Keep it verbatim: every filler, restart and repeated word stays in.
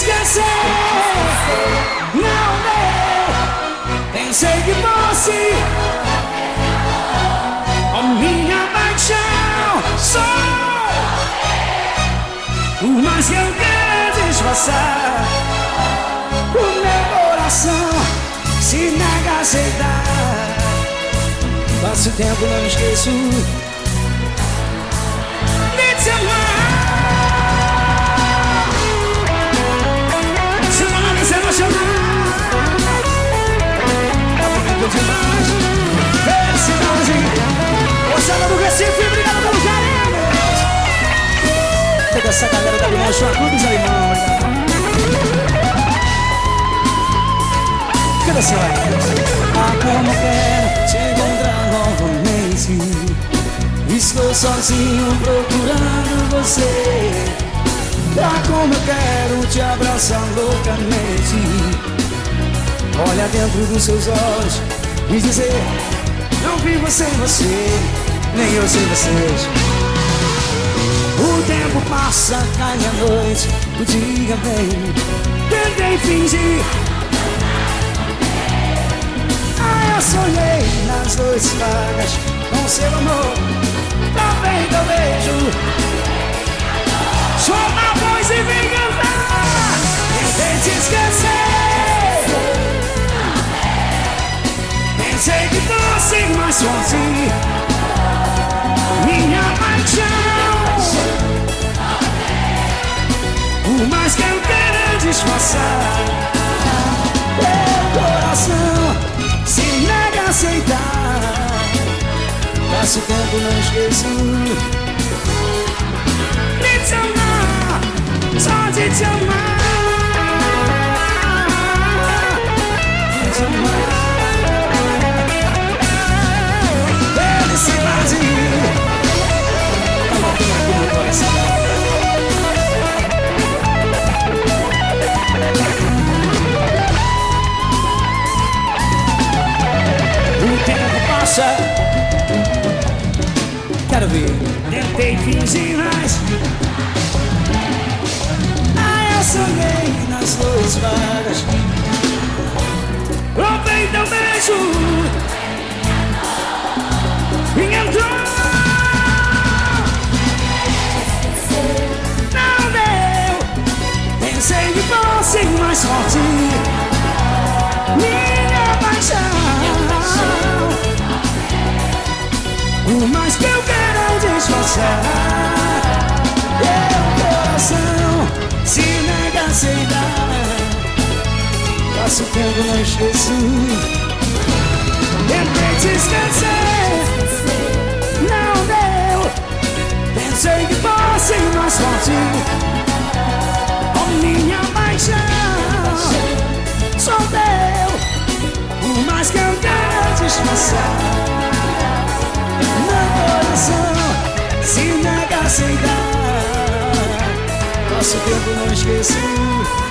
esquecer. Não deu. Pensei que fosse a minha paixão. Sou o mais que eu quero disfarçar. O meu coração se nega a aceitar. Passo tempo, não esqueço de te amar. Se não me se emocionar, é bonito demais. Felicidade. Moçada do Recife, obrigado pelo carinho. Toda essa galera da Limão, Chuacu dos Alemão. Cadê seu like? Ah, como quero te encontrar novamente. Estou sozinho procurando você. Ah, como eu quero te abraçar loucamente. Olha dentro dos seus olhos e dizer: não vivo sem você, nem eu sem vocês. O tempo passa, cai a noite, o dia vem. Tentei fingir. Ah, eu sonhei nas noites vagas com seu amor. Talvez teu beijo, sua voz e vem cantar. Tentei te esquecer. Pensei que fosse mais forte minha paixão. O mais que eu quero disfarçar. Meu coração se nega a aceitar. Passo tempo, não esqueço de te amar, só de te amar. De te amar. Felicidade. Tá batendo aqui no coração. O tempo passa. Quero ver. Tentei fingir, mas ah, eu sonhei nas noites vagas. Provei teu beijo e entrou. Não deu. Pensei que fosse mais forte minha paixão. O mais que eu quero disfarçar. Meu coração se nega a aceitar. Passo o tempo, não esqueço. Tentei te esquecer. Não deu. Pensei que fosse mais forte a minha paixão. Só deu. O mais que eu quero disfarçar. Meu coração se nega a aceitar. Passo o tempo, não esqueço.